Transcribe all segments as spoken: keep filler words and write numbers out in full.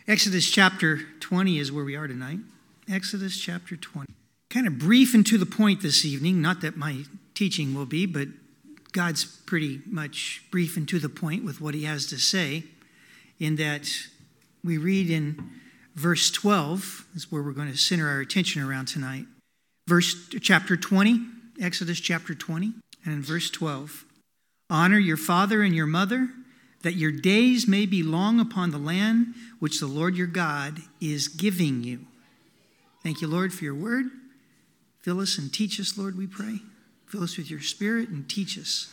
Exodus chapter twenty is where we are tonight. Exodus chapter twenty. Kind of brief and to the point this evening. Not that my teaching will be, but God's pretty much brief and to the point with what he has to say, in that we read in verse twelve, is where we're going to center our attention around tonight. Verse chapter twenty, Exodus chapter twenty, and in verse twelve. Honor your father and your mother, that your days may be long upon the land which the Lord your God is giving you. Thank you, Lord, for your word. Fill us and teach us, Lord, we pray. Fill us with your spirit and teach us.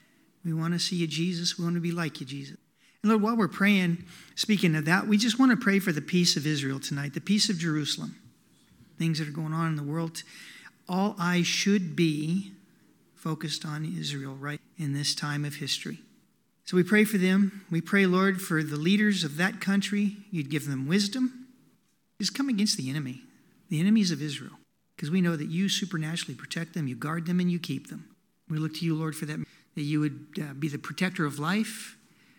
We want to see you, Jesus. We want to be like you, Jesus. And Lord, while we're praying, speaking of that, we just want to pray for the peace of Israel tonight, the peace of Jerusalem, things that are going on in the world. All eyes should be focused on Israel right in this time of history. So we pray for them. We pray, Lord, for the leaders of that country. You'd give them wisdom. Just come against the enemy, the enemies of Israel, because we know that you supernaturally protect them, you guard them, and you keep them. We look to you, Lord, for that, that you would uh, be the protector of life,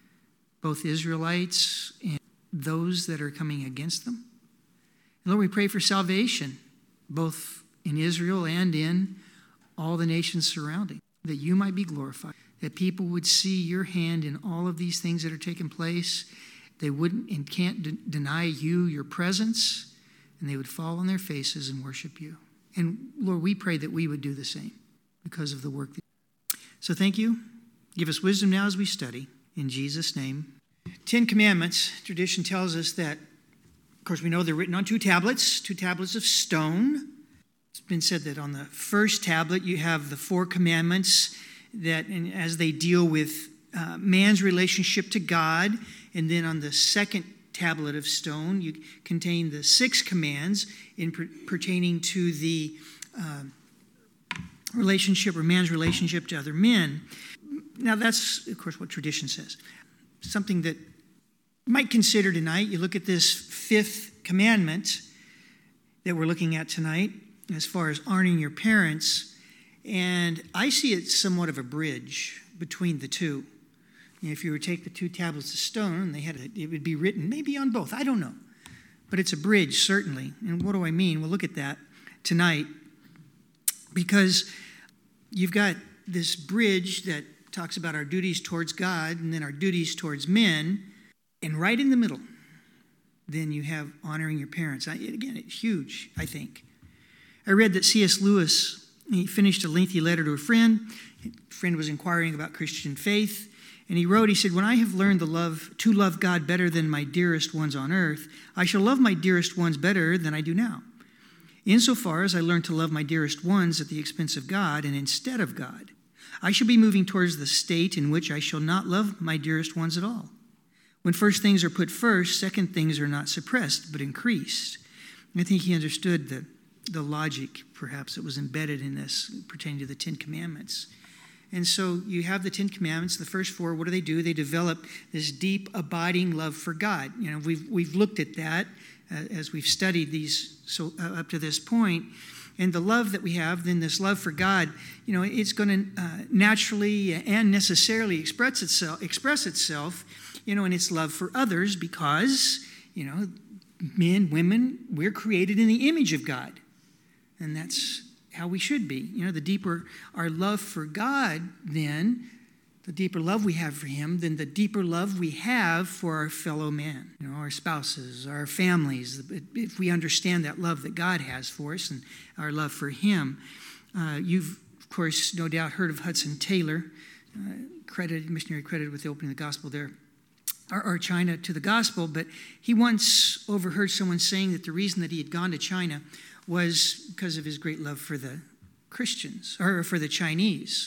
both Israelites and those that are coming against them. And Lord, we pray for salvation, both in Israel and in all the nations surrounding, that you might be glorified, that people would see your hand in all of these things that are taking place. They wouldn't and can't de- deny you your presence, and they would fall on their faces and worship you. And Lord, we pray that we would do the same because of the work. That... So thank you. Give us wisdom now as we study. In Jesus' name. Ten Commandments, tradition tells us that, of course, we know they're written on two tablets, two tablets of stone. It's been said that on the first tablet you have the four commandments that, and as they deal with uh, man's relationship to God, and then on the second tablet of stone you contain the six commands in per- pertaining to the uh, relationship or man's relationship to other men. Now that's, of course, what tradition says. Something that you might consider tonight, you look at this fifth commandment that we're looking at tonight, as far as honoring your parents, and I see it somewhat of a bridge between the two. If you were to take the two tablets of stone, and they had a, it would be written maybe on both, I don't know. But it's a bridge, certainly. And what do I mean? We'll look at that tonight, because you've got this bridge that talks about our duties towards God and then our duties towards men, and right in the middle, then you have honoring your parents. I, again, it's huge, I think. I read that C S Lewis, he finished a lengthy letter to a friend. A friend was inquiring about Christian faith, and he wrote, he said, "When I have learned the love to love God better than my dearest ones on earth, I shall love my dearest ones better than I do now. Insofar as I learn to love my dearest ones at the expense of God and instead of God, I shall be moving towards the state in which I shall not love my dearest ones at all. When first things are put first, second things are not suppressed, but increased." I think he understood the, the logic, perhaps, that was embedded in this pertaining to the Ten Commandments. And so you have the Ten Commandments, the first four. What do they do? They develop this deep, abiding love for God. You know, we've we've looked at that uh, as we've studied these so uh, up to this point. And the love that we have, then this love for God, you know, it's going to uh, naturally and necessarily express itself, express itself, you know, in its love for others, because, you know, men, women, we're created in the image of God. And that's how we should be. You know, the deeper our love for God, then, the deeper love we have for him, then the deeper love we have for our fellow man, you know, our spouses, our families. If we understand that love that God has for us and our love for him. Uh, you've, of course, no doubt heard of Hudson Taylor, uh, credited, missionary credited with the opening of the gospel there, or, or China to the gospel, but he once overheard someone saying that the reason that he had gone to China was because of his great love for the Christians, or for the Chinese.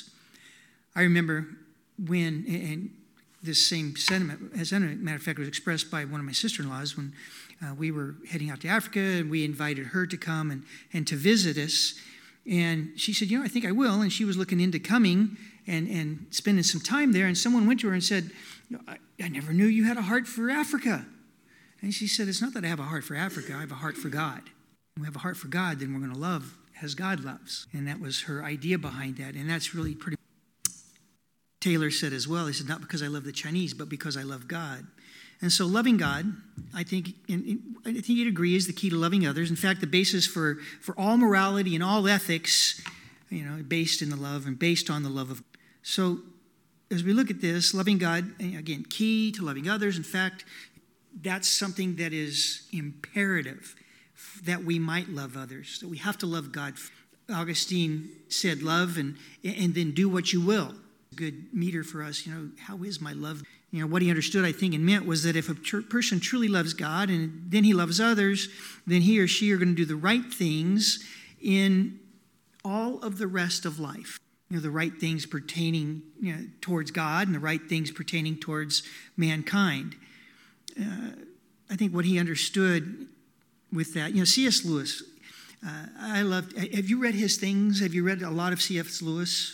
I remember when, and this same sentiment, as a matter of fact, was expressed by one of my sister-in-laws when uh, we were heading out to Africa, and we invited her to come and, and to visit us. And she said, you know, I think I will. And she was looking into coming and, and spending some time there. And someone went to her and said, I, I never knew you had a heart for Africa. And she said, it's not that I have a heart for Africa, I have a heart for God. When we have a heart for God, then we're going to love as God loves. And that was her idea behind that. And that's really pretty. Taylor said as well, he said, not because I love the Chinese, but because I love God. And so loving God, I think, and I think you'd agree, is the key to loving others. In fact, the basis for, for all morality and all ethics, you know, based in the love and based on the love of God. So as we look at this, loving God, again, key to loving others. In fact, that's something that is imperative, that we might love others, that we have to love God. Augustine said, love and, and then do what you will. Good meter for us, you know, how is my love? You know, what he understood, I think, and meant was that if a tr- person truly loves God and then he loves others, then he or she are going to do the right things in all of the rest of life. You know, the right things pertaining, you know, towards God and the right things pertaining towards mankind. Uh, I think what he understood with that, you know, C S. Lewis, uh, I loved, have you read his things? Have you read a lot of C S. Lewis?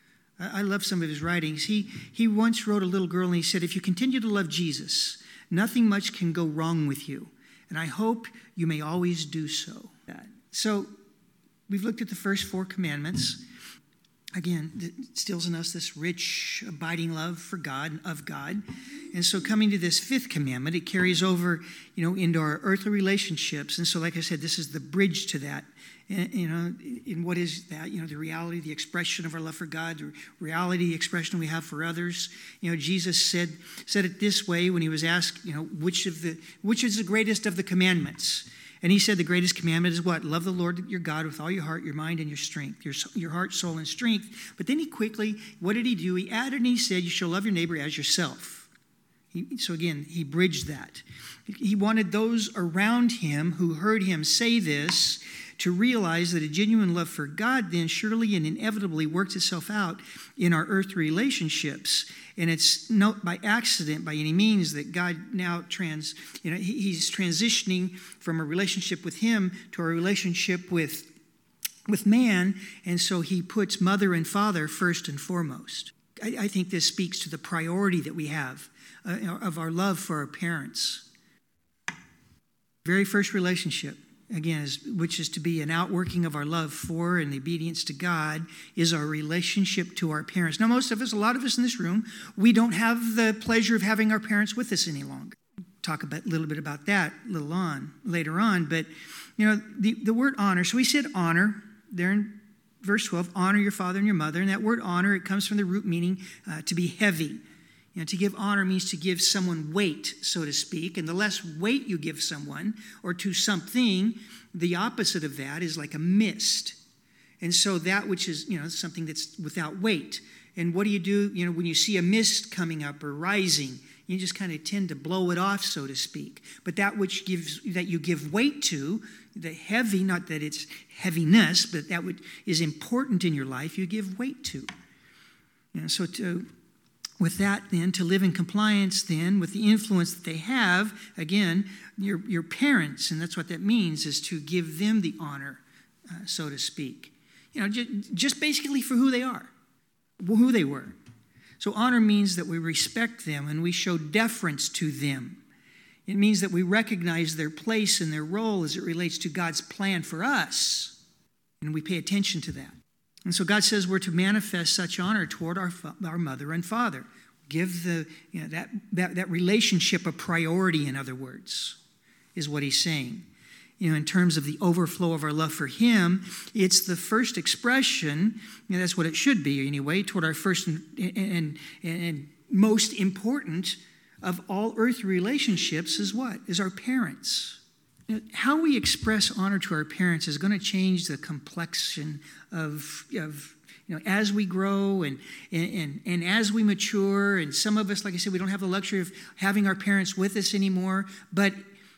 I love some of his writings. He he once wrote a little girl and he said, if you continue to love Jesus, nothing much can go wrong with you. And I hope you may always do so. So we've looked at the first four commandments. Again, it instills in us this rich, abiding love for God and of God. And so coming to this fifth commandment, it carries over, you know, into our earthly relationships. And so, like I said, this is the bridge to that. And, you know, in what is that? You know, the reality, the expression of our love for God, the reality, the expression we have for others. You know, Jesus said said it this way when he was asked, you know, which of the which is the greatest of the commandments? And he said the greatest commandment is what? Love the Lord your God with all your heart, your mind, and your strength, your, your heart, soul, and strength. But then he quickly, what did he do? He added and he said, you shall love your neighbor as yourself. He, so again, he bridged that. He wanted those around him who heard him say this to realize that a genuine love for God then surely and inevitably works itself out in our earthly relationships. And it's not by accident by any means that God now trans, you know, he's transitioning from a relationship with him to a relationship with, with man. And so he puts mother and father first and foremost. I, I think this speaks to the priority that we have uh, of our love for our parents. Very first relationship, again, is, which is to be an outworking of our love for and obedience to God, is our relationship to our parents. Now, most of us, a lot of us in this room, we don't have the pleasure of having our parents with us any longer. Talk a little bit about that a little on later on. But, you know, the, the word honor, so we said honor there in verse twelve, honor your father and your mother. And that word honor, it comes from the root meaning uh, to be heavy. You know, to give honor means to give someone weight, so to speak. And the less weight you give someone or to something, the opposite of that is like a mist. And so that which is, you know, something that's without weight. And what do you do, you know, when you see a mist coming up or rising? You just kind of tend to blow it off, so to speak. But that which gives, that you give weight to, the heavy, not that it's heaviness, but that which is important in your life, you give weight to. You know, so to... With that, then, to live in compliance, then, with the influence that they have, again, your, your parents, and that's what that means, is to give them the honor, uh, so to speak. You know, just, just basically for who they are, who they were. So honor means that we respect them and we show deference to them. It means that we recognize their place and their role as it relates to God's plan for us, and we pay attention to that. And so God says we're to manifest such honor toward our our mother and father. Give the you know that, that that relationship a priority, in other words, is what he's saying. You know, in terms of the overflow of our love for him, it's the first expression, you know, that's what it should be anyway, toward our first and, and, and most important of all earthly relationships is what? Is our parents. How we express honor to our parents is going to change the complexion of, of you know, as we grow and, and, and as we mature. And some of us, like I said, we don't have the luxury of having our parents with us anymore. But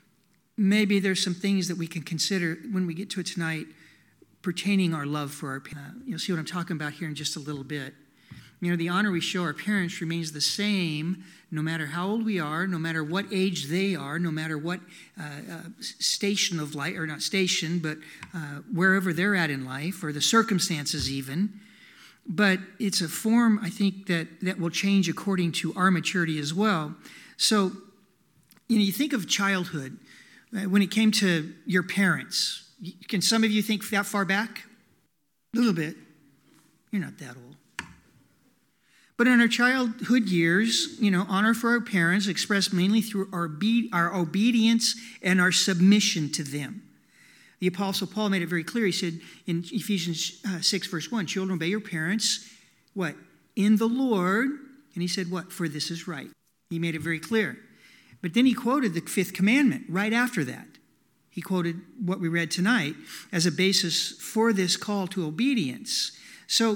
maybe there's some things that we can consider when we get to it tonight pertaining our love for our parents. Uh, you'll see what I'm talking about here in just a little bit. You know, the honor we show our parents remains the same no matter how old we are, no matter what age they are, no matter what uh, uh, station of life, or not station, but uh, wherever they're at in life, or the circumstances even. But it's a form, I think, that, that will change according to our maturity as well. So, you know, you think of childhood. Uh, when it came to your parents, can some of you think that far back? A little bit. You're not that old. But in our childhood years, you know, honor for our parents expressed mainly through our, be- our obedience and our submission to them. The Apostle Paul made it very clear. He said in Ephesians uh, six, verse one, children, obey your parents, what? In the Lord. And he said what? For this is right. He made it very clear. But then he quoted the fifth commandment right after that. He quoted what we read tonight as a basis for this call to obedience. So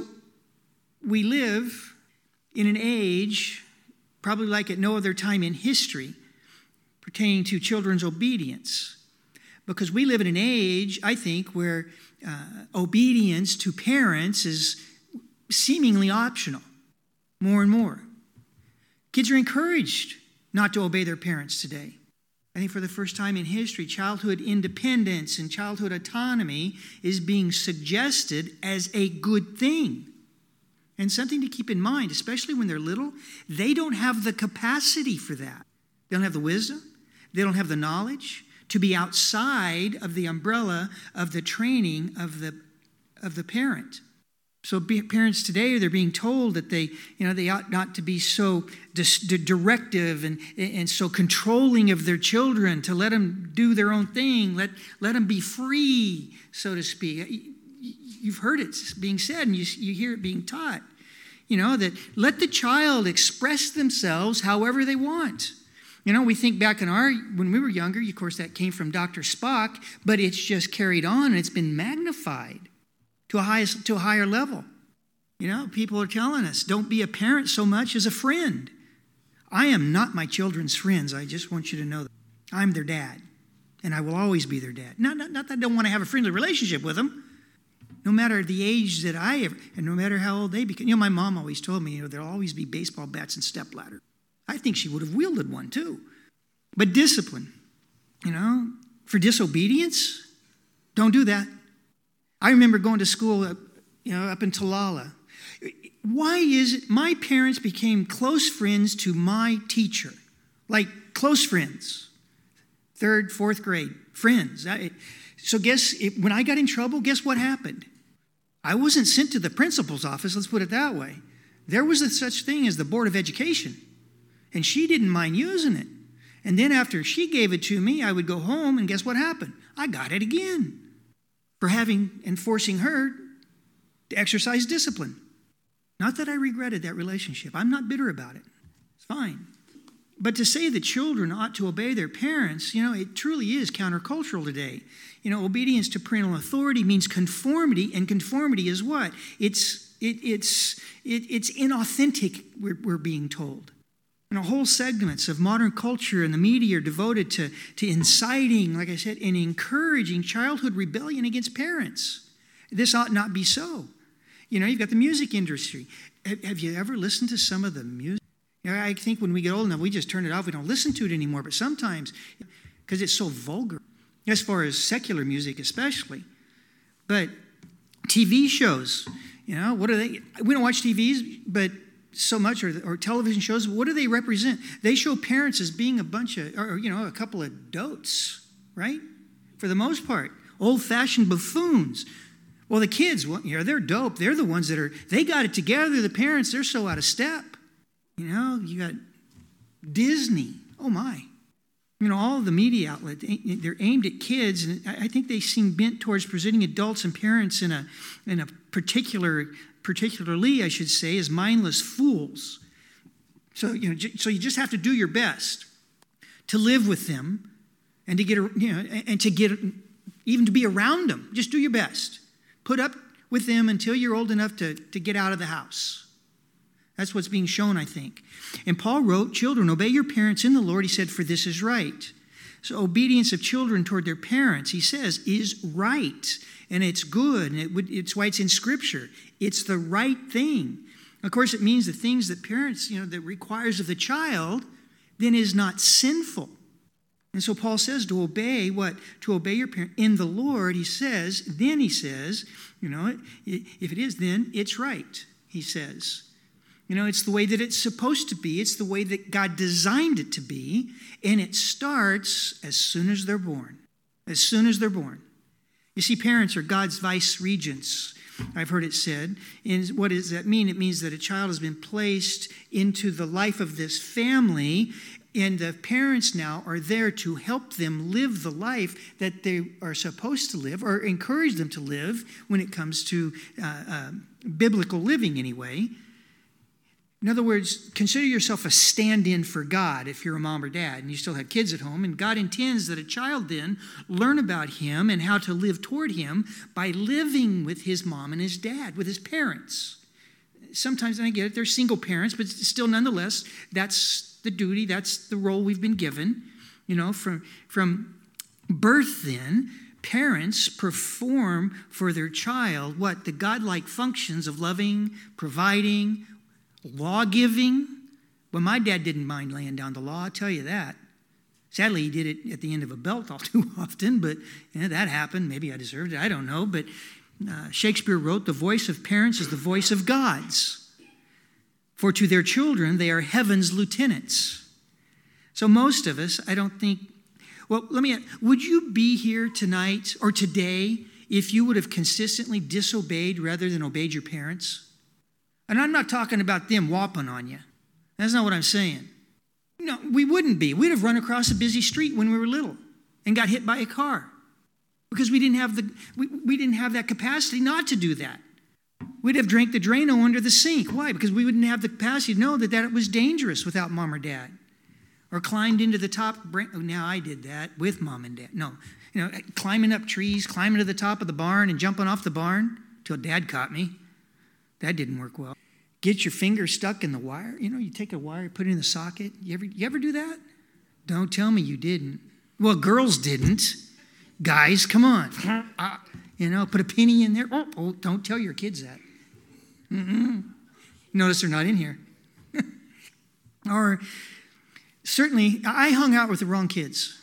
we live in an age, probably like at no other time in history, pertaining to children's obedience. Because we live in an age, I think, where uh, obedience to parents is seemingly optional, more and more. Kids are encouraged not to obey their parents today. I think for the first time in history, childhood independence and childhood autonomy is being suggested as a good thing. And something to keep in mind, especially when they're little, they don't have the capacity for that. They don't have the wisdom. They don't have the knowledge to be outside of the umbrella of the training of the, of the parent. So parents today, they're being told that they, you know, they ought not to be so dis- directive and, and so controlling of their children, to let them do their own thing, let, let them be free, so to speak. You've heard it being said, and you, you hear it being taught, you know, that let the child express themselves however they want. You know, we think back in our, when we were younger, of course, that came from Doctor Spock, but it's just carried on and it's been magnified to a highest, to a higher level. You know, people are telling us, don't be a parent so much as a friend. I am not my children's friends. I just want you to know that. I'm their dad, and I will always be their dad. Not, not, not that I don't want to have a friendly relationship with them. No matter the age that I ever, and no matter how old they become. You know, my mom always told me, you know, there'll always be baseball bats and stepladders. I think she would have wielded one too. But discipline, you know, for disobedience, don't do that. I remember going to school, up, you know, up in Talala. Why is it my parents became close friends to my teacher? Like close friends. Third, fourth grade, friends. I, so guess, it, when I got in trouble, guess what happened? I wasn't sent to the principal's office, let's put it that way. There was a such thing as the Board of Education, and she didn't mind using it. And then after she gave it to me, I would go home, and guess what happened? I got it again for having and forcing her to exercise discipline. Not that I regretted that relationship. I'm not bitter about it. It's fine. But to say that children ought to obey their parents, you know, it truly is countercultural today. You know, obedience to parental authority means conformity, and conformity is what? It's it, it's it, it's inauthentic, we're, we're being told. You know, whole segments of modern culture and the media are devoted to, to inciting, like I said, and encouraging childhood rebellion against parents. This ought not be so. You know, you've got the music industry. Have, have you ever listened to some of the music? You know, I think when we get old enough, we just turn it off. We don't listen to it anymore. But sometimes, because it's so vulgar, as far as secular music especially. But T V shows, you know, what are they? We don't watch T Vs, but so much, or, or television shows, what do they represent? They show parents as being a bunch of, or, you know, a couple of dotes, right? For the most part, old-fashioned buffoons. Well, the kids, well, you know, they're dope. They're the ones that are, they got it together. The parents, they're so out of step. You know, you got Disney. Oh, my. You know, all of the media outlets, they're aimed at kids, and I think they seem bent towards presenting adults and parents in a in a particular, particularly, I should say, as mindless fools. So, you know, so you just have to do your best to live with them and to get, you know, and to get, even to be around them. Just do your best. Put up with them until you're old enough to, to get out of the house. That's what's being shown, I think. And Paul wrote, children, obey your parents in the Lord. He said, for this is right. So obedience of children toward their parents, he says, is right. And it's good. And it would, it's why it's in Scripture. It's the right thing. Of course, it means the things that parents, you know, that requires of the child, then is not sinful. And so Paul says to obey what? To obey your parent in the Lord, he says, then he says, you know, if it is, then it's right, he says. You know, it's the way that it's supposed to be. It's the way that God designed it to be. And it starts as soon as they're born. As soon as they're born. You see, parents are God's vice regents. I've heard it said. And what does that mean? It means that a child has been placed into the life of this family, and the parents now are there to help them live the life that they are supposed to live, or encourage them to live when it comes to uh, uh, biblical living anyway. In other words, consider yourself a stand-in for God if you're a mom or dad and you still have kids at home. And God intends that a child then learn about him and how to live toward him by living with his mom and his dad, with his parents. Sometimes, and I get it, they're single parents, but still nonetheless, that's the duty, that's the role we've been given. You know, from, from birth then, parents perform for their child what? The godlike functions of loving, providing, law-giving. Well, my dad didn't mind laying down the law, I'll tell you that. Sadly, he did it at the end of a belt all too often, but you know, that happened. Maybe I deserved it, I don't know. But uh, Shakespeare wrote, the voice of parents is the voice of God's. For to their children, they are heaven's lieutenants. So most of us, I don't think, well, let me, would you be here tonight or today if you would have consistently disobeyed rather than obeyed your parents? And I'm not talking about them whopping on you. That's not what I'm saying. No, we wouldn't be. We'd have run across a busy street when we were little and got hit by a car because we didn't have the we, we didn't have that capacity not to do that. We'd have drank the Drano under the sink. Why? Because we wouldn't have the capacity to know that, that it was dangerous without mom or dad. Or climbed into the top. Oh, now I did that with mom and dad. No, you know, climbing up trees, climbing to the top of the barn and jumping off the barn till dad caught me. That didn't work well. Get your finger stuck in the wire. You know, you take a wire, put it in the socket. You ever, you ever do that? Don't tell me you didn't. Well, girls didn't. Guys, come on. Uh, you know, put a penny in there. Oh, oh don't tell your kids that. Mm-mm. Notice they're not in here. Or certainly, I hung out with the wrong kids.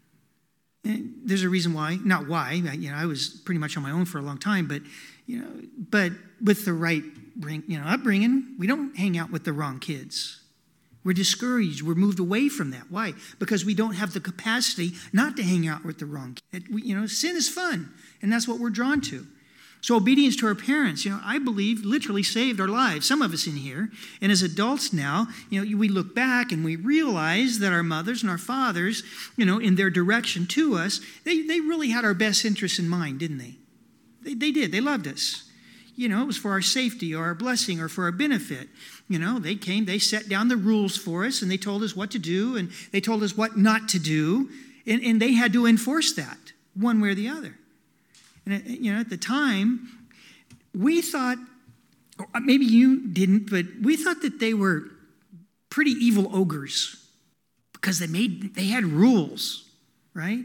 And there's a reason why. Not why. You know, I was pretty much on my own for a long time, but you know, but with the right bring, you know, upbringing, we don't hang out with the wrong kids. We're discouraged. We're moved away from that. Why? Because we don't have the capacity not to hang out with the wrong kids. You know, sin is fun, and that's what we're drawn to. So obedience to our parents, you know, I believe literally saved our lives. Some of us in here, and as adults now, you know, we look back and we realize that our mothers and our fathers, you know, in their direction to us, they, they really had our best interests in mind, didn't they? They, they did. They loved us. You know, it was for our safety or our blessing or for our benefit. You know, they came, they set down the rules for us, and they told us what to do, and they told us what not to do, and, and they had to enforce that one way or the other. And, you know, at the time, we thought, or maybe you didn't, but we thought that they were pretty evil ogres because they made, they had rules, right?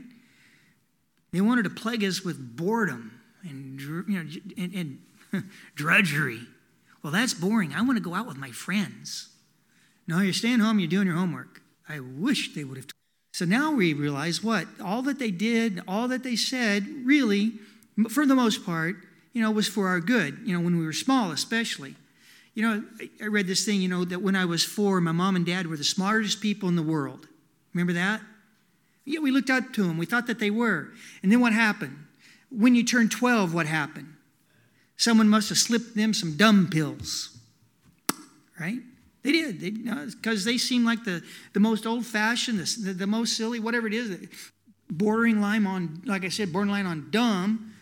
They wanted to plague us with boredom and, you know, and, and drudgery. Well, that's boring. I want to go out with my friends. No, you're staying home, you're doing your homework. I wish they would have. T- so now we realize what? All that they did, all that they said, really, for the most part, you know, was for our good, you know, when we were small especially. You know, I read this thing, you know, that when I was four, my mom and dad were the smartest people in the world. Remember that? Yeah, we looked up to them. We thought that they were. And then what happened? When you turned twelve, what happened? Someone must have slipped them some dumb pills, right? They did, because they, you know, they seemed like the, the most old-fashioned, the, the most silly, whatever it is, bordering line on, like I said, borderline on dumb,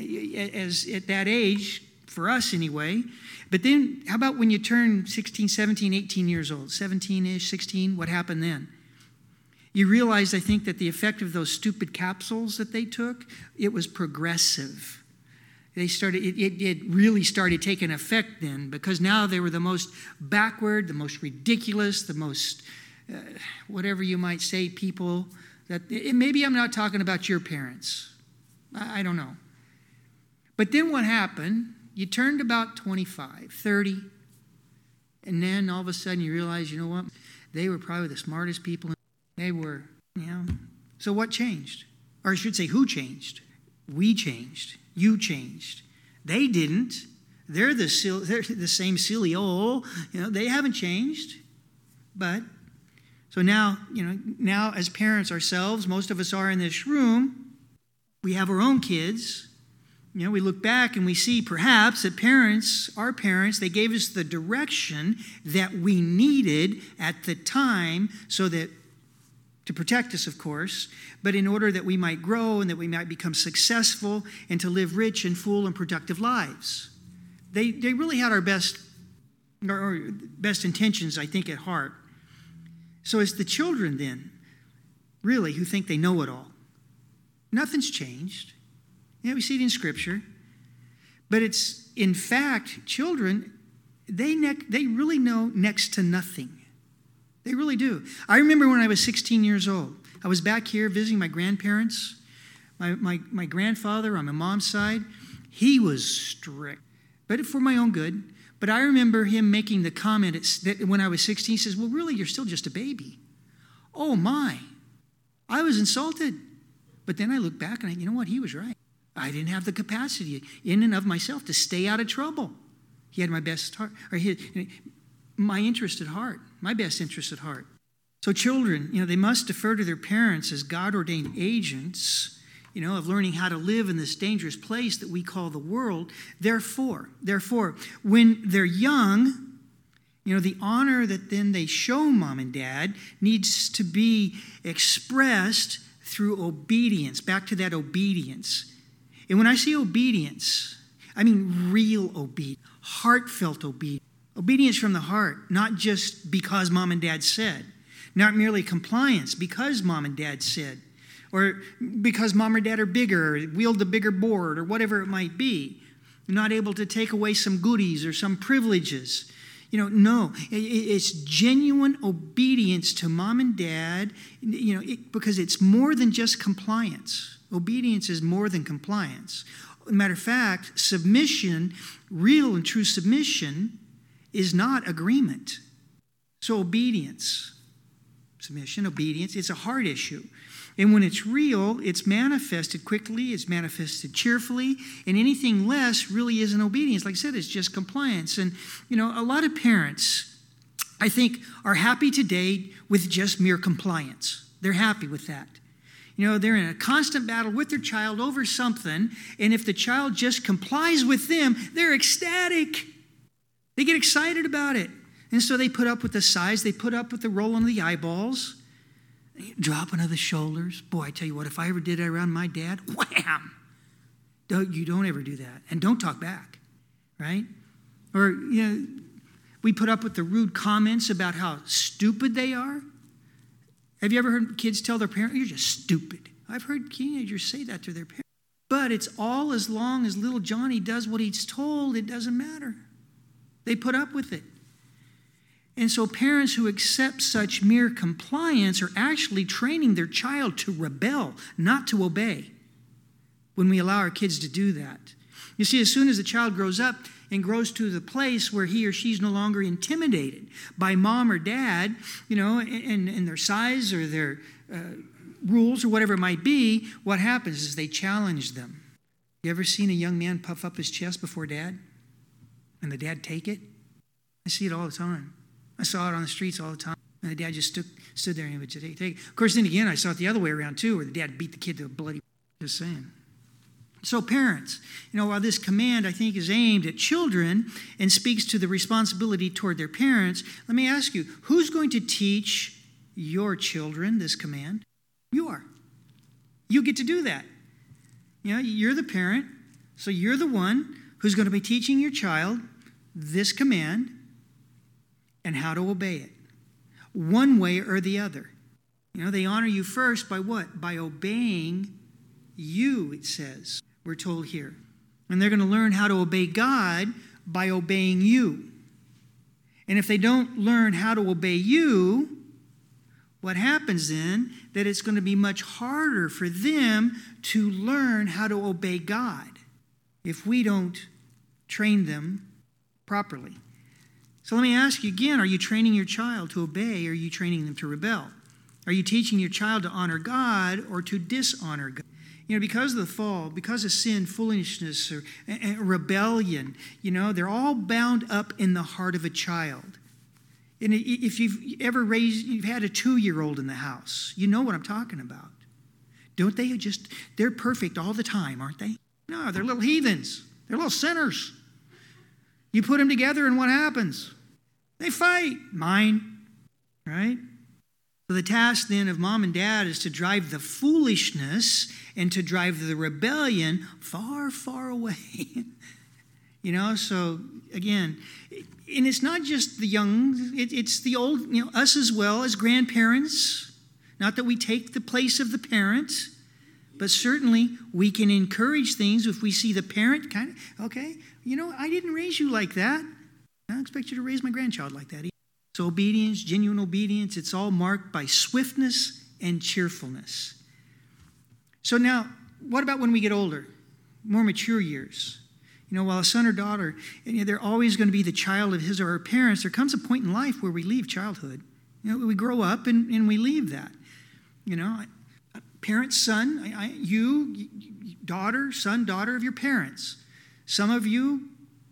as at that age, for us anyway. But then, how about when you turn sixteen, seventeen, eighteen years old, seventeen-ish, sixteen, what happened then? You realize, I think, that the effect of those stupid capsules that they took, it was progressive. They started, it, it, it really started taking effect then, because now they were the most backward, the most ridiculous, the most, uh, whatever you might say, people that, it, maybe I'm not talking about your parents. I, I don't know. But then what happened? You turned about twenty-five, thirty, and then all of a sudden you realize, you know what? They were probably the smartest people. They were, you know. So what changed? Or I should say, who changed? We changed. You changed. They didn't. They're the sil- they're the same silly old, you know, they haven't changed. But, so now, you know, now as parents ourselves, most of us are in this room, we have our own kids, You know, we look back and we see perhaps that parents, our parents, they gave us the direction that we needed at the time so that, to protect us, of course, but in order that we might grow and that we might become successful and to live rich and full and productive lives. They, they really had our best, our best intentions, I think, at heart. So it's the children then, really, who think they know it all. Nothing's changed. Yeah, we see it in Scripture. But it's, in fact, children, they ne- they really know next to nothing. They really do. I remember when I was sixteen years old. I was back here visiting my grandparents. My, my, my grandfather on my mom's side, he was strict, but for my own good. But I remember him making the comment that when I was sixteen, he says, well, really, you're still just a baby. Oh, my. I was insulted. But then I look back and I, you know what? He was right. I didn't have the capacity in and of myself to stay out of trouble. He had my best heart, or his, my interest at heart, my best interest at heart. So children, you know, they must defer to their parents as God-ordained agents, you know, of learning how to live in this dangerous place that we call the world. Therefore, therefore, when they're young, you know, the honor that then they show mom and dad needs to be expressed through obedience. Back to that obedience. And when I say obedience, I mean real obedience, heartfelt obedience. Obedience from the heart, not just because mom and dad said. Not merely compliance because mom and dad said. Or because mom or dad are bigger, or wield the bigger board, or whatever it might be. You're not able to take away some goodies or some privileges. You know, no. It's genuine obedience to mom and dad, you know, it, because it's more than just compliance. Obedience is more than compliance. Matter of fact, submission, real and true submission, is not agreement. So obedience, submission, obedience, it's a heart issue. And when it's real, it's manifested quickly, it's manifested cheerfully, and anything less really isn't obedience. Like I said, it's just compliance. And, you know, a lot of parents, I think, are happy today with just mere compliance. They're happy with that. You know, they're in a constant battle with their child over something, and if the child just complies with them, they're ecstatic. They get excited about it. And so they put up with the size, they put up with the rolling of the eyeballs, dropping of the shoulders. Boy, I tell you what, if I ever did it around my dad, wham! Don't, you don't ever do that. And don't talk back, right? Or, you know, we put up with the rude comments about how stupid they are. Have you ever heard kids tell their parents, you're just stupid? I've heard teenagers say that to their parents. But it's all as long as little Johnny does what he's told, it doesn't matter. They put up with it. And so parents who accept such mere compliance are actually training their child to rebel, not to obey, when we allow our kids to do that. You see, as soon as the child grows up and grows to the place where he or she's no longer intimidated by mom or dad, you know, and, and their size or their uh, rules or whatever it might be, what happens is they challenge them. You ever seen a young man puff up his chest before dad? And the dad take it? I see it all the time. I saw it on the streets all the time. And the dad just stood, stood there and he would take, take it. Of course, then again, I saw it the other way around too, where the dad beat the kid to a bloody, just saying. So parents, you know, while this command, I think, is aimed at children and speaks to the responsibility toward their parents, let me ask you, who's going to teach your children this command? You are. You get to do that. You know, you're the parent, so you're the one who's going to be teaching your child this command and how to obey it, one way or the other. You know, they honor you first by what? By obeying you, it says. We're told here. And they're going to learn how to obey God by obeying you. And if they don't learn how to obey you, what happens then? That it's going to be much harder for them to learn how to obey God if we don't train them properly. So let me ask you again, are you training your child to obey or are you training them to rebel? Are you teaching your child to honor God or to dishonor God? You know, because of the fall, because of sin, foolishness, or and rebellion, you know, they're all bound up in the heart of a child. And if you've ever raised, you've had a two-year-old in the house, you know what I'm talking about. Don't they just, they're perfect all the time, aren't they? No, they're little heathens. They're little sinners. You put them together and what happens? They fight. Mine, right? So the task then of mom and dad is to drive the foolishness and to drive the rebellion far, far away. You know, so again, and it's not just the young, it, it's the old, you know, us as well as grandparents. Not that we take the place of the parent, but certainly we can encourage things if we see the parent kind of, okay, you know, I didn't raise you like that. I don't expect you to raise my grandchild like that. So obedience, genuine obedience, it's all marked by swiftness and cheerfulness. So now, what about when we get older, more mature years? You know, while a son or daughter, you know, they're always going to be the child of his or her parents, there comes a point in life where we leave childhood. You know, we grow up and, and we leave that. You know, parent, son, I, I, you, daughter, son, daughter of your parents. Some of you,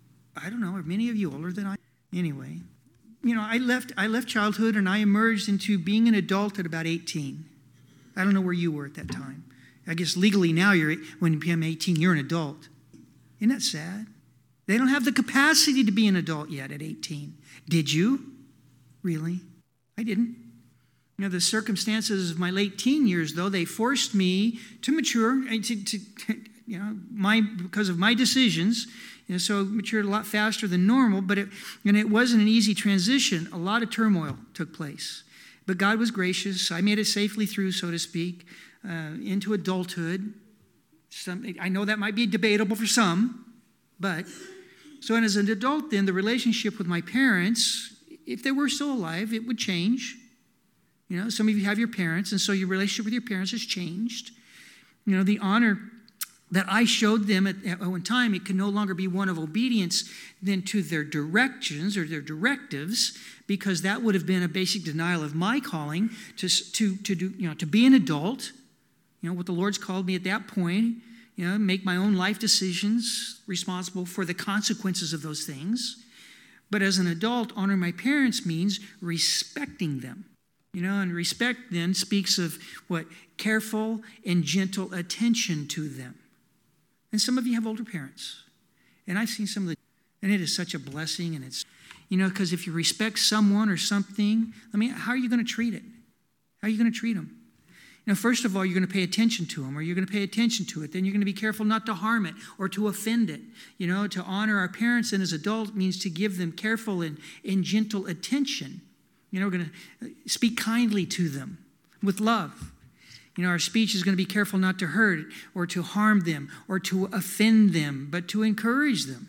I don't know, are many of you older than I? Anyway, you know, I left I left childhood and I emerged into being an adult at about eighteen. I don't know where you were at that time. I guess legally now, you're when you become eighteen, you're an adult. Isn't that sad? They don't have the capacity to be an adult yet at eighteen. Did you? Really? I didn't. You know, the circumstances of my late teen years, though, they forced me to mature, to, to, you know, my because of my decisions. You know, so I matured a lot faster than normal, but it, and it wasn't an easy transition. A lot of turmoil took place. But God was gracious. I made it safely through, so to speak, uh, into adulthood. Some, I know that might be debatable for some, but so as an adult then, the relationship with my parents, if they were still alive, it would change. You know, some of you have your parents, and so your relationship with your parents has changed. You know, the honor that I showed them at, at one time, it can no longer be one of obedience then to their directions or their directives, because that would have been a basic denial of my calling to, to, to do, you know, to be an adult. You know, what the Lord's called me at that point, you know, make my own life decisions, responsible for the consequences of those things. But as an adult, honor my parents means respecting them. You know, and respect then speaks of what? Careful and gentle attention to them. And some of you have older parents. And I've seen some of the, and it is such a blessing. And it's, you know, because if you respect someone or something, I mean, how are you going to treat it? How are you going to treat them? You know, first of all, you're going to pay attention to them, or you're going to pay attention to it. Then you're going to be careful not to harm it or to offend it. You know, to honor our parents and as adults means to give them careful and, and gentle attention. You know, we're going to speak kindly to them with love. You know, our speech is going to be careful not to hurt or to harm them or to offend them, but to encourage them.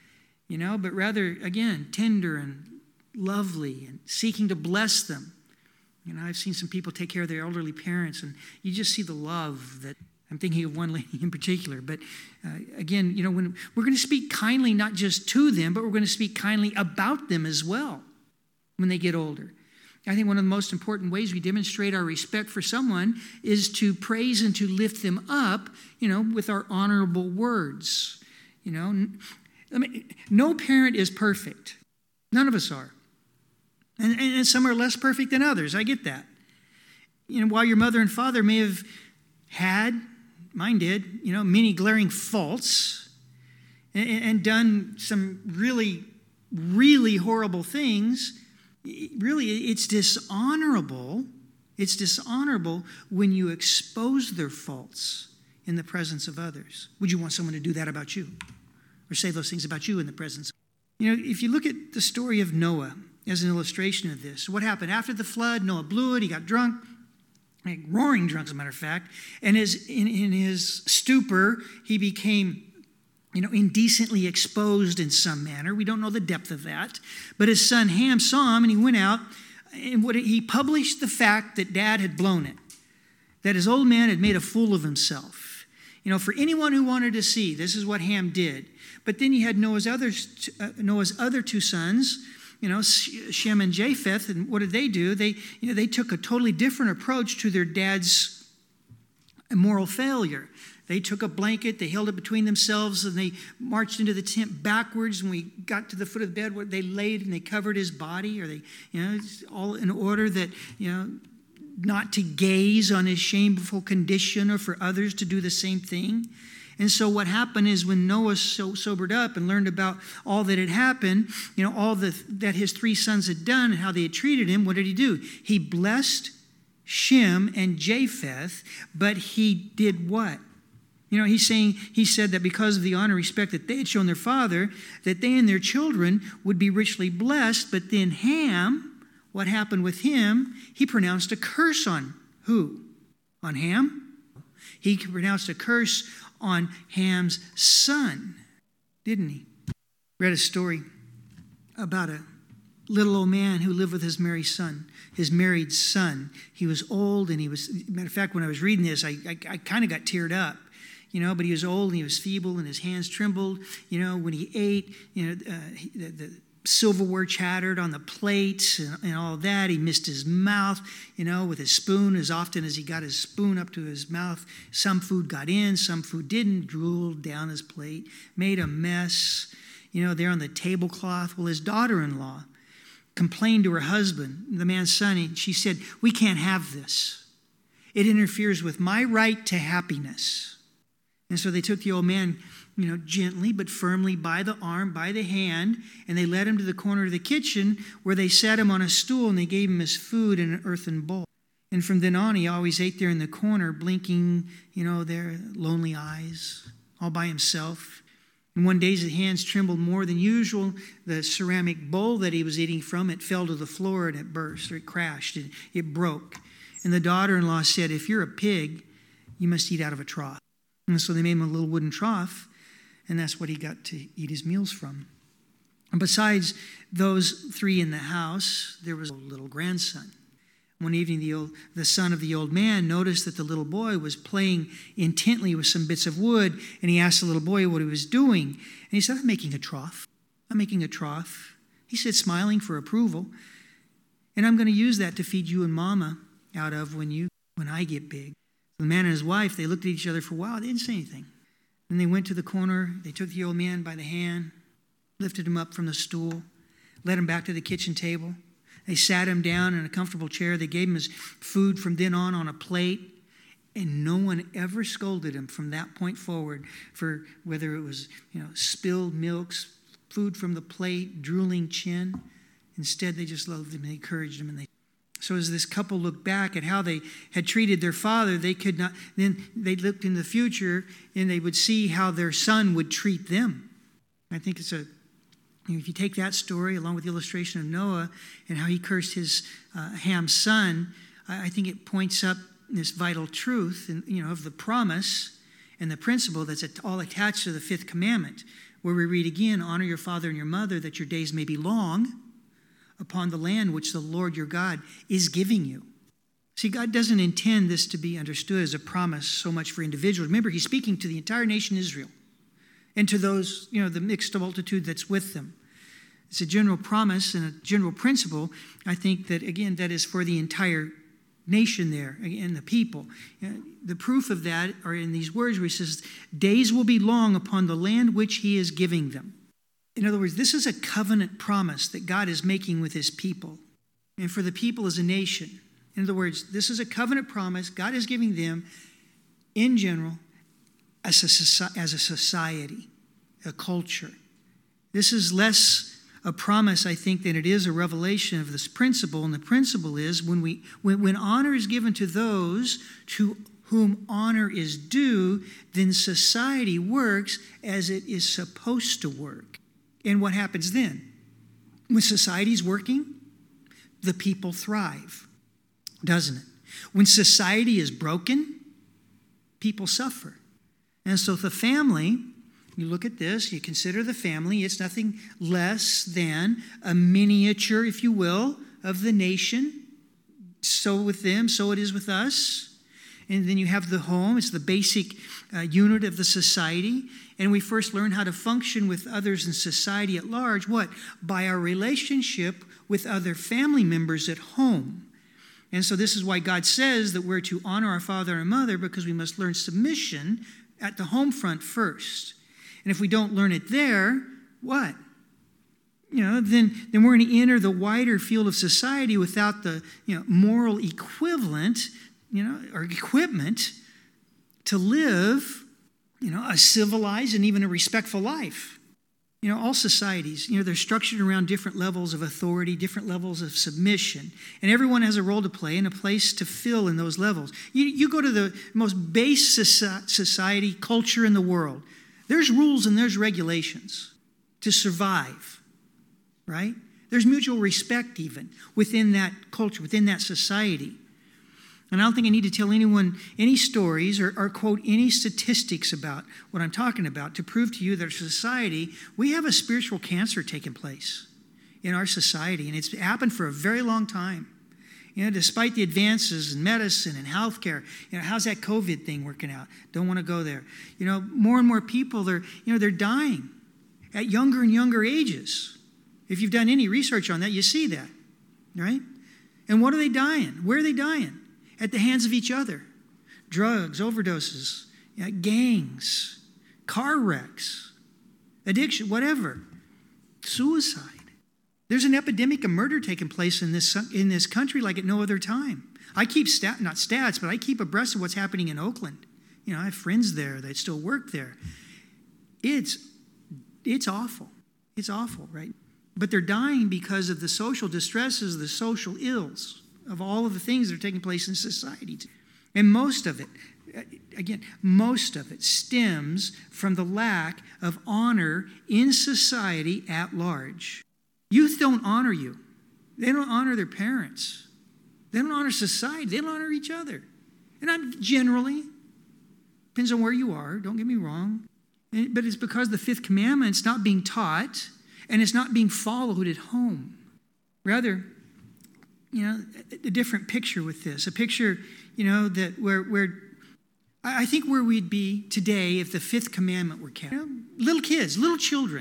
You know, but rather, again, tender and lovely and seeking to bless them. You know, I've seen some people take care of their elderly parents, and you just see the love that, I'm thinking of one lady in particular. But uh, again, you know, when we're going to speak kindly not just to them, but we're going to speak kindly about them as well when they get older. I think one of the most important ways we demonstrate our respect for someone is to praise and to lift them up, you know, with our honorable words. You know, I mean, no parent is perfect. None of us are. And, and some are less perfect than others. I get that. You know, while your mother and father may have had, mine did, you know, many glaring faults and, and done some really, really horrible things, really, it's dishonorable. It's dishonorable when you expose their faults in the presence of others. Would you want someone to do that about you? Or say those things about you in the presence? You know, if you look at the story of Noah as an illustration of this, what happened? After the flood, Noah blew it, he got drunk, like roaring drunk, as a matter of fact, and his, in, in his stupor, he became you know, indecently exposed in some manner. We don't know the depth of that. But his son Ham saw him, and he went out, and what he published the fact that dad had blown it, that his old man had made a fool of himself. You know, for anyone who wanted to see, this is what Ham did. But then you had Noah's other, uh, Noah's other two sons, you know, Shem and Japheth, and what did they do? They, you know, they took a totally different approach to their dad's moral failure. They took a blanket, they held it between themselves, and they marched into the tent backwards. When we got to the foot of the bed, where they laid and they covered his body, or they, you know, it's all in order that, you know, not to gaze on his shameful condition or for others to do the same thing. And so what happened is when Noah so sobered up and learned about all that had happened, you know, all the, that his three sons had done and how they had treated him, what did he do? He blessed Shem and Japheth, but he did what? You know, he's saying, he said that because of the honor and respect that they had shown their father, that they and their children would be richly blessed. But then Ham, what happened with him? He pronounced a curse on who? On Ham? He pronounced a curse on Ham's son, didn't he? Read a story about a little old man who lived with his married son, his married son. He was old, and he was, matter of fact, when I was reading this, I, I, I kind of got teared up. You know, but he was old and he was feeble and his hands trembled. You know, when he ate, you know, uh, he, the, the silverware chattered on the plates and, and all that. He missed his mouth, you know, with his spoon. As often as he got his spoon up to his mouth, some food got in, some food didn't, drooled down his plate, made a mess, you know, there on the tablecloth. Well, his daughter-in-law complained to her husband, the man's son, and she said, "We can't have this. It interferes with my right to happiness." And so they took the old man, you know, gently but firmly by the arm, by the hand, and they led him to the corner of the kitchen where they sat him on a stool and they gave him his food in an earthen bowl. And from then on, he always ate there in the corner, blinking, you know, their lonely eyes, all by himself. And one day his hands trembled more than usual. The ceramic bowl that he was eating from, it fell to the floor and it burst, or it crashed, it, it broke. And the daughter-in-law said, "If you're a pig, you must eat out of a trough." And so they made him a little wooden trough, and that's what he got to eat his meals from. And besides those three in the house, there was a little grandson. One evening, the, old, the son of the old man noticed that the little boy was playing intently with some bits of wood, and he asked the little boy what he was doing. And he said, "I'm making a trough. I'm making a trough." He said, smiling for approval. "And I'm going to use that to feed you and Mama out of when you when I get big." The man and his wife, they looked at each other for a while. They didn't say anything. Then they went to the corner. They took the old man by the hand, lifted him up from the stool, led him back to the kitchen table. They sat him down in a comfortable chair. They gave him his food from then on on a plate. And no one ever scolded him from that point forward for whether it was, you know, spilled milks, food from the plate, drooling chin. Instead, they just loved him and encouraged him. And they So as this couple looked back at how they had treated their father, they could not, then they looked in the future and they would see how their son would treat them. I think it's a, you know, if you take that story along with the illustration of Noah and how he cursed his uh, Ham's son, I, I think it points up this vital truth, and you know, of the promise and the principle that's all attached to the fifth commandment, where we read again, "Honor your father and your mother, that your days may be long upon the land which the Lord your God is giving you." See, God doesn't intend this to be understood as a promise so much for individuals. Remember, he's speaking to the entire nation Israel and to those, you know, the mixed multitude that's with them. It's a general promise and a general principle. I think that, again, that is for the entire nation there and the people. The proof of that are in these words where he says, "Days will be long upon the land which he is giving them." In other words, this is a covenant promise that God is making with his people and for the people as a nation. In other words, this is a covenant promise God is giving them in general as a, as a society, a culture. This is less a promise, I think, than it is a revelation of this principle. And the principle is when we when, when honor is given to those to whom honor is due, then society works as it is supposed to work. And what happens then? When society's working, the people thrive, doesn't it? When society is broken, people suffer. And so the family, you look at this, you consider the family, it's nothing less than a miniature, if you will, of the nation. So with them, so it is with us. And then you have the home, it's the basic uh, unit of the society. And we first learn how to function with others in society at large. What? By our relationship with other family members at home. And so this is why God says that we're to honor our father and mother, because we must learn submission at the home front first. And if we don't learn it there, what? you know, then, then we're going to enter the wider field of society without the, you know, moral equivalent, you know, or equipment to live, you know, a civilized and even a respectful life. You know, all societies, you know, they're structured around different levels of authority, different levels of submission. And everyone has a role to play and a place to fill in those levels. You, you go to the most base society, culture in the world. There's rules and there's regulations to survive, right? There's mutual respect even within that culture, within that society. And I don't think I need to tell anyone any stories or, or quote any statistics about what I'm talking about to prove to you that our society, we have a spiritual cancer taking place in our society. And it's happened for a very long time. You know, despite the advances in medicine and healthcare, you know, how's that COVID thing working out? Don't want to go there. You know, more and more people, they're, you know, they're dying at younger and younger ages. If you've done any research on that, you see that, right? And what are they dying? Where are they dying? At the hands of each other. Drugs, overdoses, you know, gangs, car wrecks, addiction, whatever. Suicide. There's an epidemic of murder taking place in this, in this country like at no other time. I keep, stat, not stats, but I keep abreast of what's happening in Oakland. You know, I have friends there that still work there. It's, it's awful. It's awful, right? But they're dying because of the social distresses, the social ills of all of the things that are taking place in society. And most of it, again, most of it stems from the lack of honor in society at large. Youth don't honor you. They don't honor their parents. They don't honor society. They don't honor each other. And I'm generally, depends on where you are, don't get me wrong, but it's because the fifth commandment's not being taught and it's not being followed at home. Rather, you know, a different picture with this. A picture, you know, that where, where I think where we'd be today if the fifth commandment were kept. You know, little kids, little children,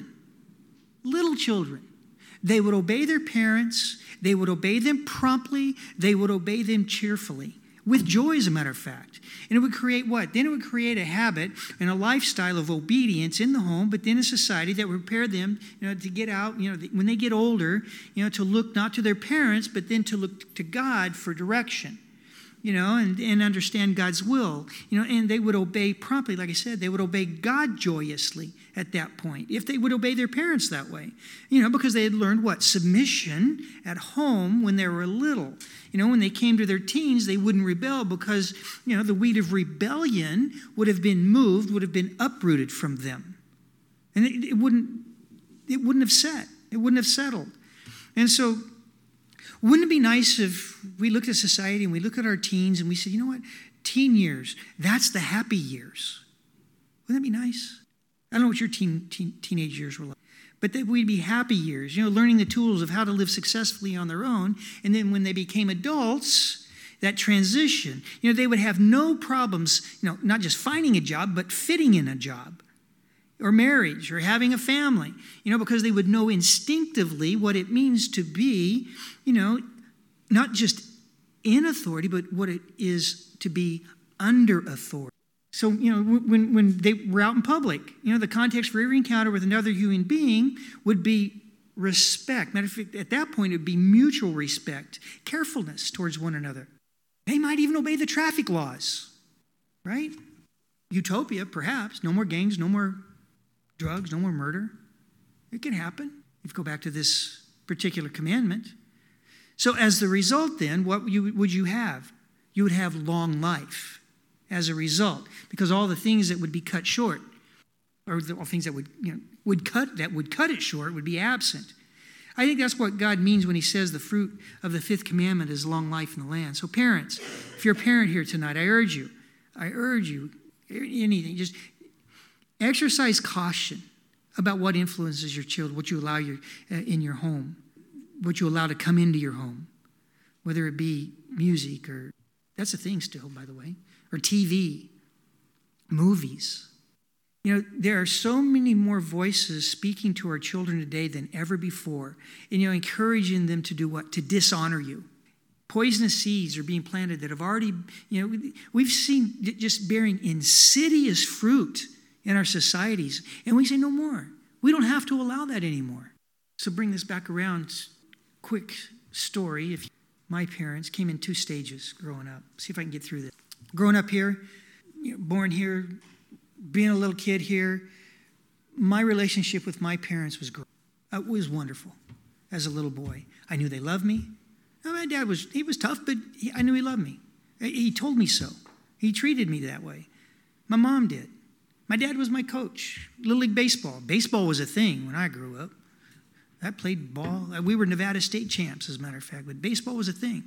little children. They would obey their parents. They would obey them promptly. They would obey them cheerfully. With joy, as a matter of fact. And it would create what? Then it would create a habit and a lifestyle of obedience in the home, but then a society that would prepare them, you know, to get out, you know, when they get older, you know, to look not to their parents, but then to look to God for direction, you know, and, and understand God's will, you know, and they would obey promptly. Like I said, they would obey God joyously at that point, if they would obey their parents that way, you know, because they had learned what? Submission at home when they were little. You know, when they came to their teens, they wouldn't rebel because, you know, the weed of rebellion would have been moved, would have been uprooted from them. And it, it wouldn't, it wouldn't have set. It wouldn't have settled. And so, wouldn't it be nice if we looked at society and we look at our teens and we said, you know what? Teen years, that's the happy years. Wouldn't that be nice? I don't know what your teen, teen, teenage years were like. But that we'd be happy years, you know, learning the tools of how to live successfully on their own. And then when they became adults, that transition, you know, they would have no problems, you know, not just finding a job, but fitting in a job or marriage or having a family, you know, because they would know instinctively what it means to be, you know, not just in authority, but what it is to be under authority. So, you know, when, when they were out in public, you know, the context for every encounter with another human being would be respect. Matter of fact, at that point, it would be mutual respect, carefulness towards one another. They might even obey the traffic laws, right? Utopia, perhaps. No more gangs, no more drugs, no more murder. It can happen if you go back to this particular commandment. So as the result then, what you, would you have? You would have long life. As a result, because all the things that would be cut short, or the all things that would, you know, would cut that would cut it short, would be absent. I think that's what God means when he says the fruit of the fifth commandment is long life in the land. So parents, if you're a parent here tonight, I urge you, I urge you, anything, just exercise caution about what influences your children, what you allow your, uh, in your home, what you allow to come into your home, whether it be music or, that's a thing still, by the way, or T V, movies. You know, there are so many more voices speaking to our children today than ever before. And, you know, encouraging them to do what? To dishonor you. Poisonous seeds are being planted that have already, you know, we've seen just bearing insidious fruit in our societies. And we say no more. We don't have to allow that anymore. So bring this back around. Quick story. If my parents came in two stages growing up. See if I can get through this. Growing up here, you know, born here, being a little kid here, my relationship with my parents was great. It was wonderful as a little boy. I knew they loved me. Now, my dad was, he was tough, but he, I knew he loved me. He told me so. He treated me that way. My mom did. My dad was my coach. Little League Baseball. Baseball was a thing when I grew up. I played ball. We were Nevada state champs, as a matter of fact, but baseball was a thing.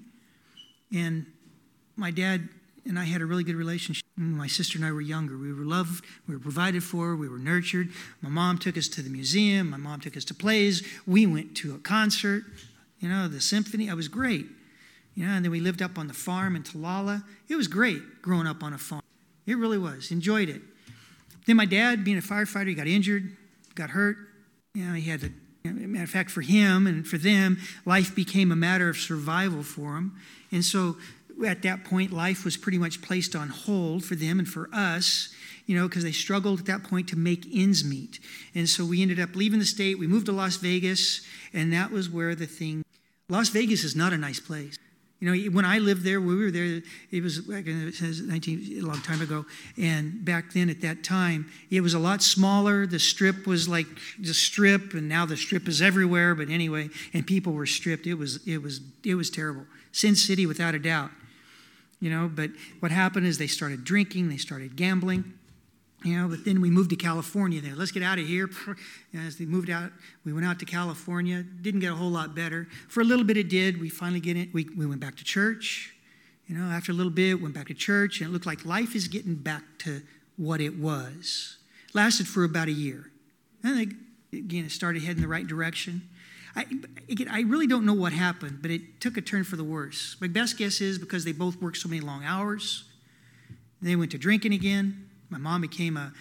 And my dad and I had a really good relationship. My sister and I were younger. We were loved. We were provided for. We were nurtured. My mom took us to the museum. My mom took us to plays. We went to a concert, you know, the symphony. It was great. You know, and then we lived up on the farm in Talala. It was great growing up on a farm. It really was. Enjoyed it. Then my dad, being a firefighter, he got injured, got hurt. You know, he had to, you know, matter of fact, for him and for them, life became a matter of survival for him. And so at that point, life was pretty much placed on hold for them and for us, you know, because they struggled at that point to make ends meet. And so we ended up leaving the state. We moved to Las Vegas, and that was where the thing, Las Vegas is not a nice place. You know, when I lived there, we were there, it was like it says nineteen, a long time ago. And back then at that time, it was a lot smaller. The strip was like the strip, and now the strip is everywhere. But anyway, and people were stripped. It was, it was, it was terrible. Sin City, without a doubt. You know, but what happened is they started drinking, they started gambling. You know, but then we moved to California there. Let's get out of here. And as they moved out, we went out to California. Didn't get a whole lot better. For a little bit it did. We finally get it. We, we went back to church. You know, after a little bit, went back to church. And it looked like life is getting back to what it was. Lasted for about a year. And they, again, it started heading the right direction. I, again, I really don't know what happened, but it took a turn for the worse. My best guess is because they both worked so many long hours. They went to drinking again. My mom became a,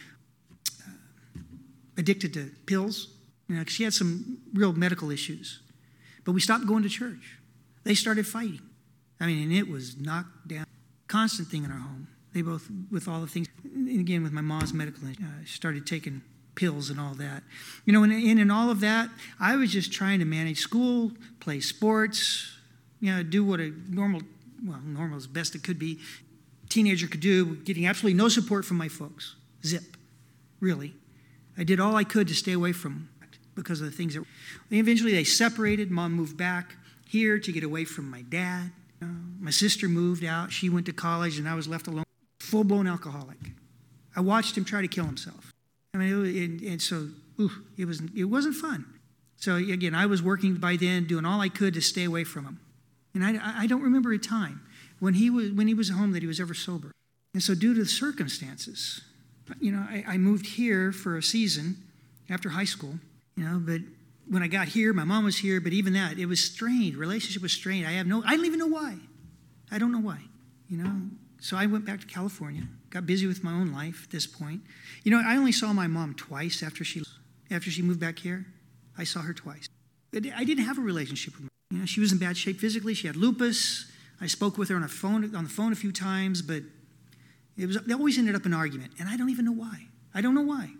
uh, addicted to pills. You know, 'cause she had some real medical issues. But we stopped going to church. They started fighting. I mean, and it was knocked down. Constant thing in our home. They both, with all the things, and again, with my mom's medical, uh, started taking pills and all that. You know, and in and all of that, I was just trying to manage school, play sports, you know, do what a normal, well, normal as best it could be, teenager could do, getting absolutely no support from my folks. Zip, really. I did all I could to stay away from it because of the things that... Eventually they separated. Mom moved back here to get away from my dad. Uh, my sister moved out. She went to college, and I was left alone. Full-blown alcoholic. I watched him try to kill himself. I mean, it was, and, and so, ooh, it, was, it wasn't fun. So again, I was working by then, doing all I could to stay away from him. And I, I don't remember a time when he was when he was home that he was ever sober. And so due to the circumstances, you know, I, I moved here for a season after high school, you know, but when I got here, my mom was here, but even that, it was strained. Relationship was strained. I have no, I don't even know why. I don't know why, you know. So I went back to California, got busy with my own life at this point. You know, I only saw my mom twice after she after she moved back here. I saw her twice. I didn't have a relationship with her. You know, she was in bad shape physically. She had lupus. I spoke with her on a phone on the phone a few times, but it was they always ended up in an argument, and I don't even know why. I don't know why.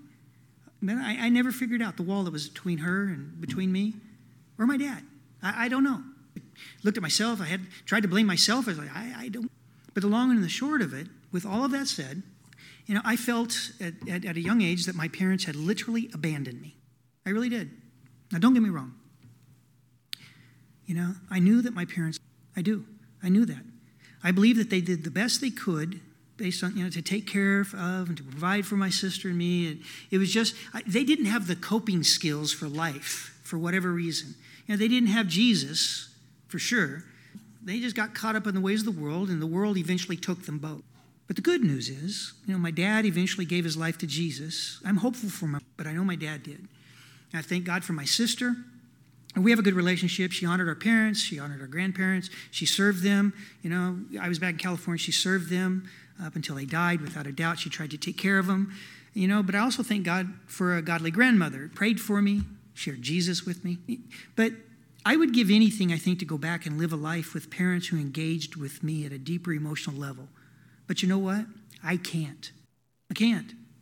I, I never figured out the wall that was between her and between me or my dad. I, I don't know. I looked at myself. I had tried to blame myself. I was like, I, I don't. But the long and the short of it, with all of that said, you know, I felt at, at, at a young age that my parents had literally abandoned me. I really did. Now, don't get me wrong. You know, I knew that my parents, I do. I knew that. I believe that they did the best they could based on, you know, to take care of and to provide for my sister and me. And it was just, I, they didn't have the coping skills for life for whatever reason. You know, they didn't have Jesus, for sure. They just got caught up in the ways of the world, and the world eventually took them both. But the good news is, you know, my dad eventually gave his life to Jesus. I'm hopeful for him, but I know my dad did. And I thank God for my sister. And we have a good relationship. She honored our parents. She honored our grandparents. She served them. You know, I was back in California. She served them up until they died. Without a doubt, she tried to take care of them. You know, but I also thank God for a godly grandmother. Prayed for me, shared Jesus with me. But I would give anything, I think, to go back and live a life with parents who engaged with me at a deeper emotional level. But you know what? I can't. I can't.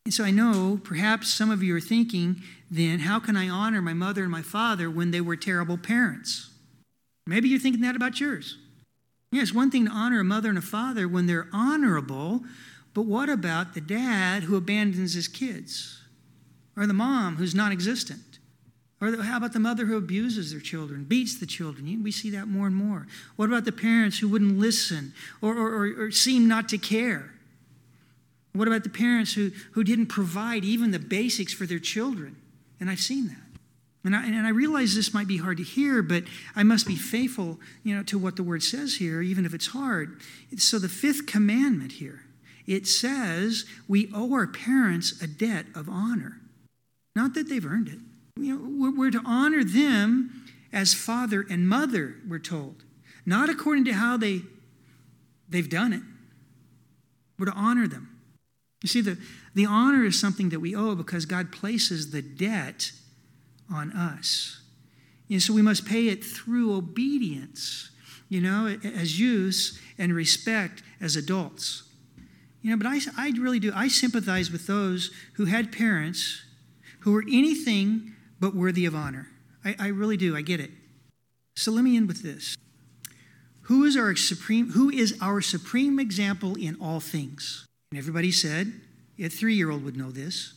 And so I know perhaps some of you are thinking, then, how can I honor my mother and my father when they were terrible parents? Maybe you're thinking that about yours. Yeah, it's one thing to honor a mother and a father when they're honorable, but what about the dad who abandons his kids? Or the mom who's non-existent? Or the, how about the mother who abuses their children, beats the children? We see that more and more. What about the parents who wouldn't listen or, or, or, or seem not to care? What about the parents who, who didn't provide even the basics for their children? And I've seen that. And I, and I realize this might be hard to hear, but I must be faithful, you know, to what the word says here, even if it's hard. So the fifth commandment here, it says we owe our parents a debt of honor. Not that they've earned it. You know, we're to honor them as father and mother, we're told. Not according to how they, they've done it. We're to honor them. You see, the, the honor is something that we owe because God places the debt on us. You know, so we must pay it through obedience, you know, as youths and respect as adults. You know, but I, I really do. I sympathize with those who had parents who were anything but worthy of honor. I, I really do. I get it. So let me end with this. Who is our supreme, who is our supreme example in all things? And everybody said, a three-year-old would know this.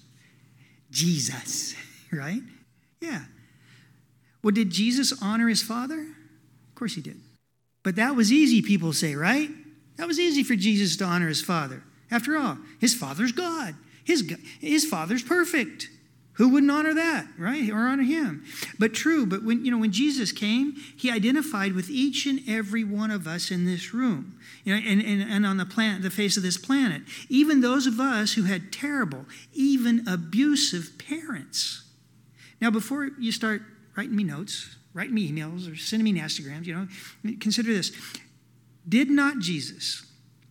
Jesus, right? Yeah. Well, did Jesus honor his father? Of course he did. But that was easy, people say, right? That was easy for Jesus to honor his father. After all, his father's God. His, his father's perfect. Who wouldn't honor that, right? Or honor him? But true, but when you know when Jesus came, he identified with each and every one of us in this room, you know, and, and, and on the planet, the face of this planet. Even those of us who had terrible, even abusive parents. Now, before you start writing me notes, writing me emails, or sending me nastygrams, you know, consider this. Did not Jesus,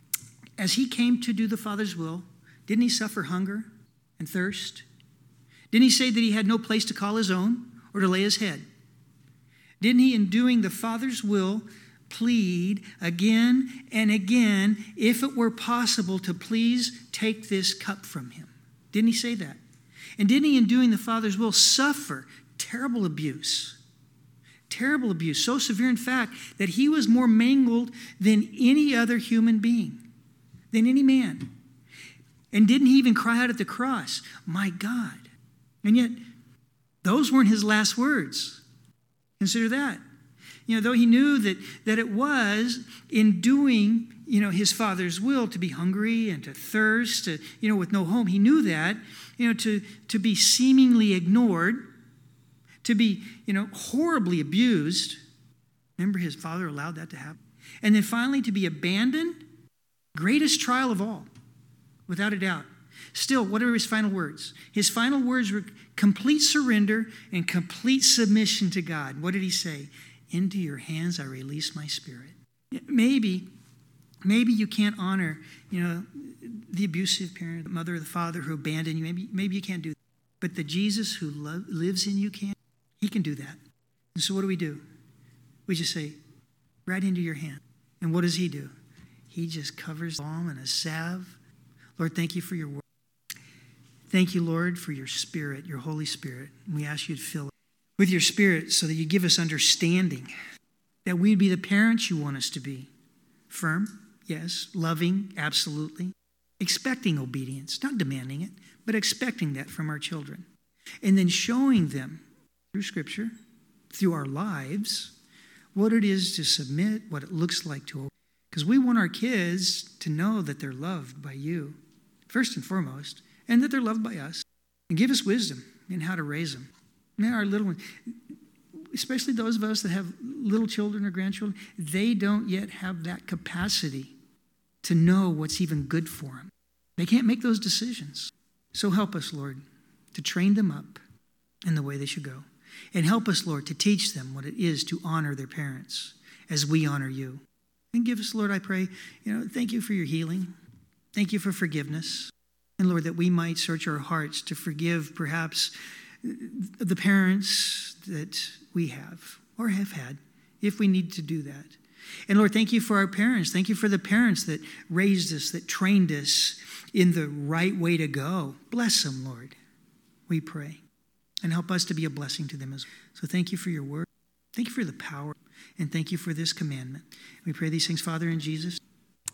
as he came to do the Father's will, didn't he suffer hunger and thirst? Didn't he say that he had no place to call his own or to lay his head? Didn't he, in doing the Father's will, plead again and again, if it were possible, to please take this cup from him? Didn't he say that? And didn't he, in doing the Father's will, suffer terrible abuse? Terrible abuse, so severe in fact that he was more mangled than any other human being, than any man. And didn't he even cry out at the cross, "My God"? And yet, those weren't his last words. Consider that. You know, though he knew that, that it was in doing, you know, his Father's will to be hungry and to thirst, to, you know, with no home, he knew that, you know, to, to be seemingly ignored, to be, you know, horribly abused. Remember, his father allowed that to happen. And then finally, to be abandoned, greatest trial of all, without a doubt. Still, what are his final words? His final words were complete surrender and complete submission to God. What did he say? "Into your hands I release my spirit." Maybe, maybe you can't honor, you know, the abusive parent, the mother or the father who abandoned you. Maybe, maybe you can't do that. But the Jesus who lo- lives in you can. He can do that. And so what do we do? We just say, "Right into your hand." And what does he do? He just covers the balm and a salve. Lord, thank you for your word. Thank you, Lord, for your Spirit, your Holy Spirit. And we ask you to fill it with your Spirit so that you give us understanding, that we'd be the parents you want us to be. Firm, yes. Loving, absolutely. Expecting obedience, not demanding it, but expecting that from our children. And then showing them through Scripture, through our lives, what it is to submit, what it looks like to obey. Because we want our kids to know that they're loved by you, first and foremost, and that they're loved by us. And give us wisdom in how to raise them. Now, our little ones, especially those of us that have little children or grandchildren, they don't yet have that capacity to know what's even good for them. They can't make those decisions. So help us, Lord, to train them up in the way they should go. And help us, Lord, to teach them what it is to honor their parents as we honor you. And give us, Lord, I pray, you know, thank you for your healing. Thank you for forgiveness. And Lord, that we might search our hearts to forgive perhaps the parents that we have or have had, if we need to do that. And Lord, thank you for our parents. Thank you for the parents that raised us, that trained us in the right way to go. Bless them, Lord, we pray. And help us to be a blessing to them as well. So thank you for your word. Thank you for the power. And thank you for this commandment. We pray these things, Father, in Jesus' name.